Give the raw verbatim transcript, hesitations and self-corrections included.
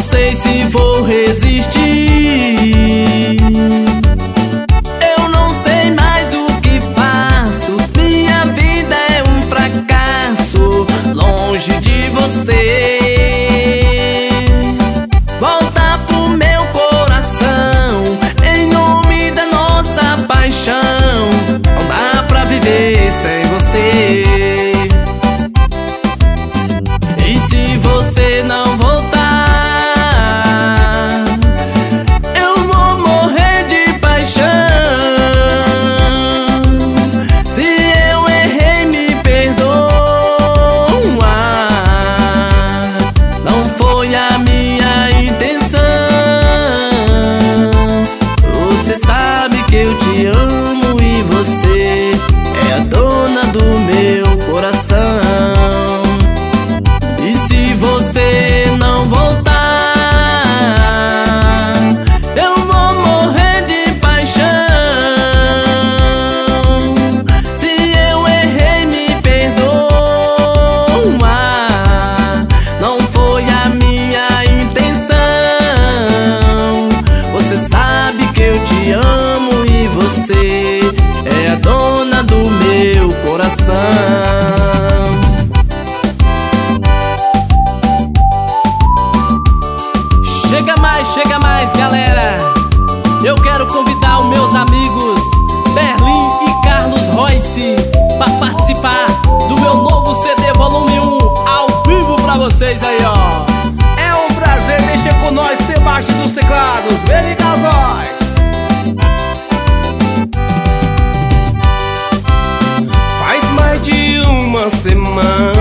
sei se vou resistir. Eu não sei mais o que faço. Minha vida é um fracasso longe de você. Volta pro meu coração em nome da nossa paixão. Não dá pra viver sem você. E se você não voltar, eu vou morrer de paixão. Se eu errei, me perdoa. Não foi a minha intenção. Você sabe que eu te amo e você é a dona do meu coração. E se você não voltar, eu vou morrer de paixão. Se eu errei, me perdoa. Não foi a minha intenção. Você sabe que eu te amo e você é a dona do meu coração. Chega mais, chega mais, galera. Eu quero convidar os meus amigos Berlim e Carlos Royce pra participar do meu novo C D volume um ao vivo pra vocês aí, ó. É um prazer mexer com nós, Sebastião dos teclados, Berlim Casóis. Faz mais de uma semana